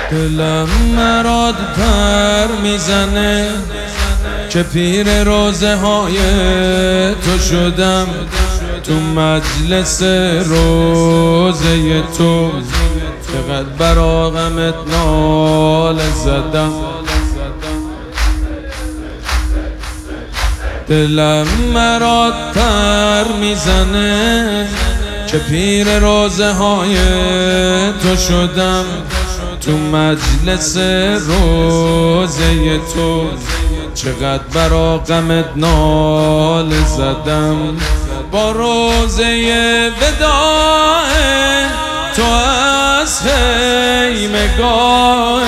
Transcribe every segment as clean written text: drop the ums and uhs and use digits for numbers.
دلم مراد پر میزنه که پیر روزه های تو شدم، تو مجلس روزه تو چقدر برا غمت ناله زدم. دلم مراد پر میزنه که پیر روزه های تو شدم، تو مجلس روزه تو چقدر برا غمت ناله زدم. با روزه وداع تو از خیمگاه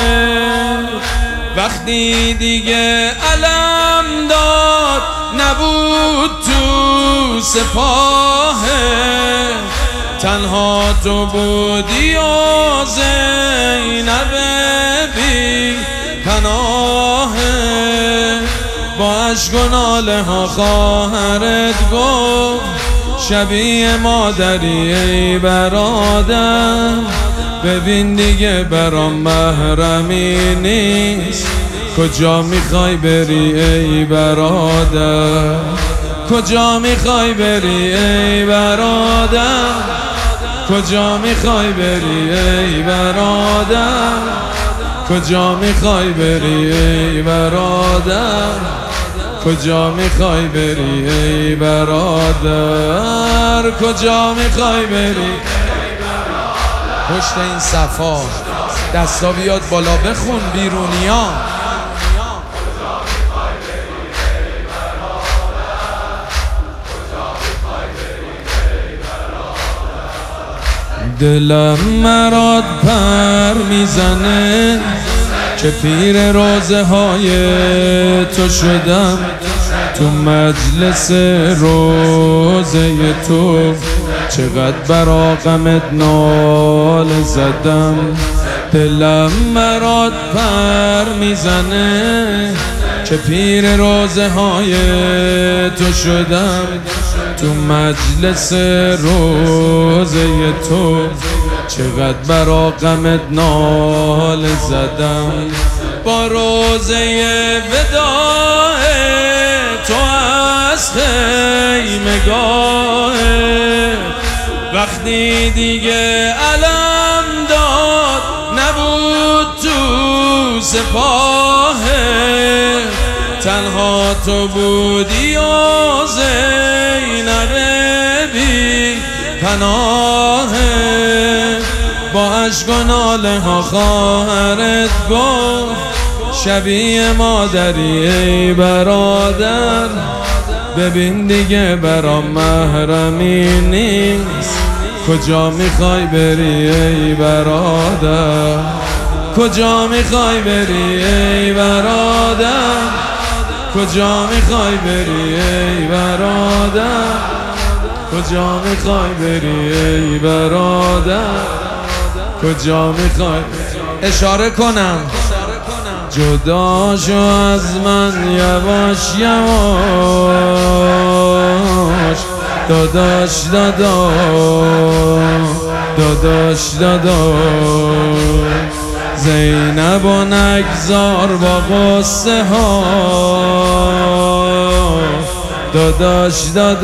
وقتی دیگه علم داد نبود تو سپاه، تنها تو بودی و زینب بی پناه. با اشک و ناله ها خواهرت گفت شبیه مادری ای برادر، ببین دیگه برام محرمی نیست، کجا میخوای بری ای برادر، کجا میخوای بری ای برادر، کجا میخوای بری ای برادر، کجا میخوای بری ای برادر، کجا میخوای بری ای برادر، کجا میخوای بری. پشت این صفا دستا بیاد بالا بخون بیرونیا. دلم مراد پر میزنه که پیر روزه های تو شدم، تو مجلس روزه تو چقدر برا غمت ناله زدم. دلم مراد پر میزنه که پیر روزه های تو شدم، تو مجلس روزه تو چقدر برا غمت ناله زدم. با روزه وداع تو از خیمگاه وقتی دیگه علم داد نبود تو سپاه، تنها تو بودی و زینب بی پناه. با اشک و ناله ها خواهرت گفت شبیه مادری ای برادر، ببین دیگه برام محرمی نیست، کجا میخوای بری ای برادر، کجا میخوای بری ای برادر، کجا میخوای بری ای برادر، کجا میخوای بری ای برادر، کجا میخوای. اشاره کنم جدا شو از من یواش یواش، داداش داداش زینب و نگذار با غصه ها، داداش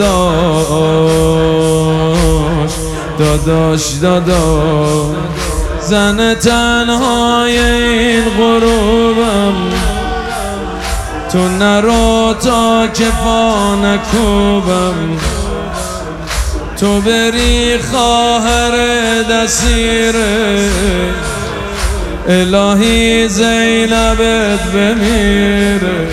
زن تنهای این غروبم، تو نرو تا که پا نکوبم، تو بری خواهر دسیره الهی زینبت بمیره.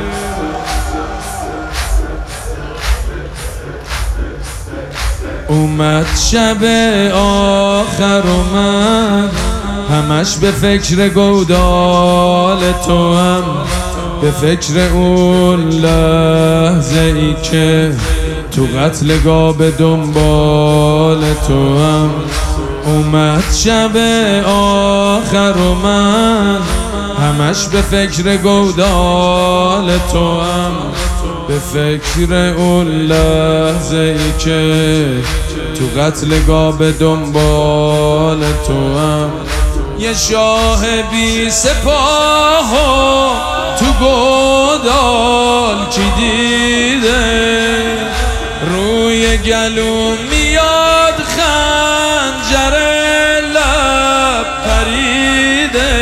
اومد شب آخر و من همش به فکر گودال تو هم، به فکر اون لحظه ای که تو قتلگاه به دنبال تو هم. اومد شب آخر و من همش به فکر گودال تو هم، به فکر اون لحظه ای که تو قتلگاه به دنبال تو هم. یه شاه بی سپاه تو گودال کی دیده؟ روی گلوم میاد خنجر لب پریده،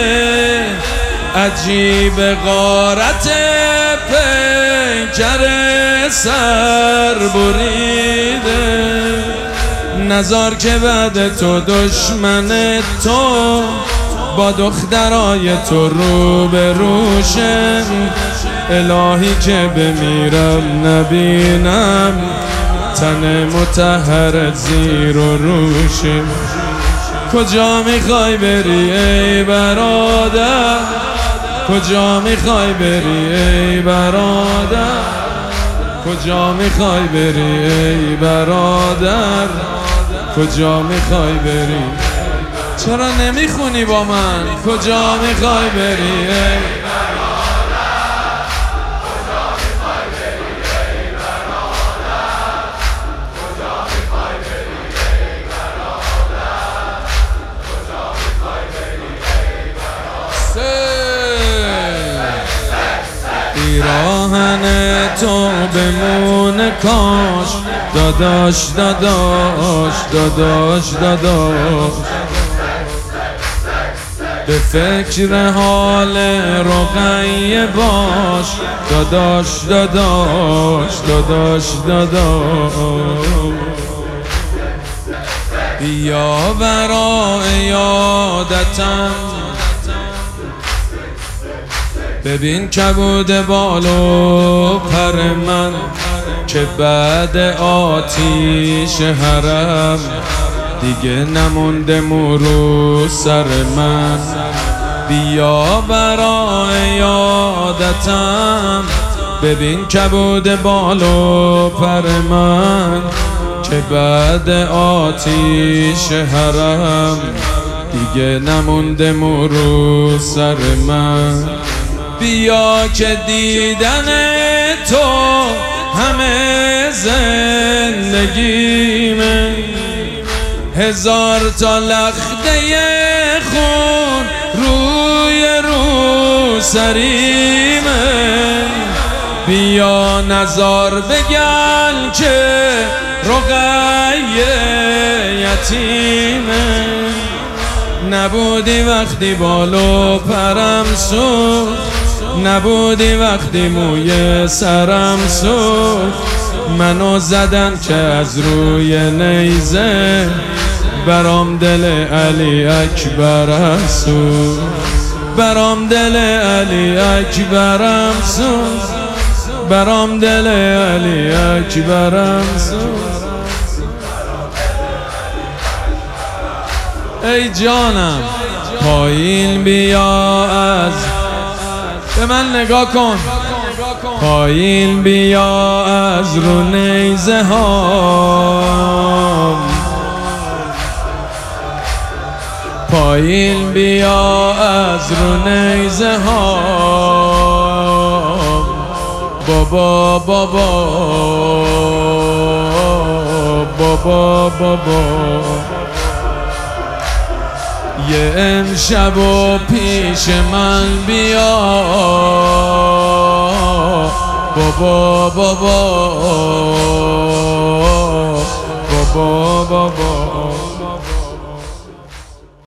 عجیب غارت پیکر سر بریده. نزار که بعد تو دشمن تو با دخترای تو رو به روشم، الهی که بمیرم نبینم تن مطهر زیر و روشم. کجا میخوای بری ای برادر؟ کجا میخوای بری ای برادر؟ کجا میخوای بری ای برادر؟ کجا میخوای بری؟ چرا نمیخونی با من؟ کجا میخوای بری ای پیراهن تو بمونه کاش، داداش داداش داداش داداش، به فکر حال رقیه باش، داداش داداش داداش داداش. بیا برای یادتم ببین کبود بالو پر من، که بعد آتیش حرم دیگه نمونده مو سر من. بیا برای یادتم ببین کبود بالو پر من، که بعد آتیش حرم دیگه نمونده مو سر من. بیا که دیدن تو همه زندگیمه، هزار تا لخته خون رو سریمه. بیا نزار بگل که رقیه یتیمه، نبودی وقتی بالو پرم سوخت، نبودی وقتی موی سرم سوخت. منو زدن که از روی نیزه، برام دل علی اکبرم سوخت، برام دل علی اکبرم سوخت، برام دل علی اکبرم سوخت. ای جانم پایین بیا، از به من نگاه کن، پایین بیا از رو نیزه ها، پایین بیا از رو نیزه ها. بابا بابا بابا بابا، یه امشب و پیش من بیا. بابا بابا بابا بابا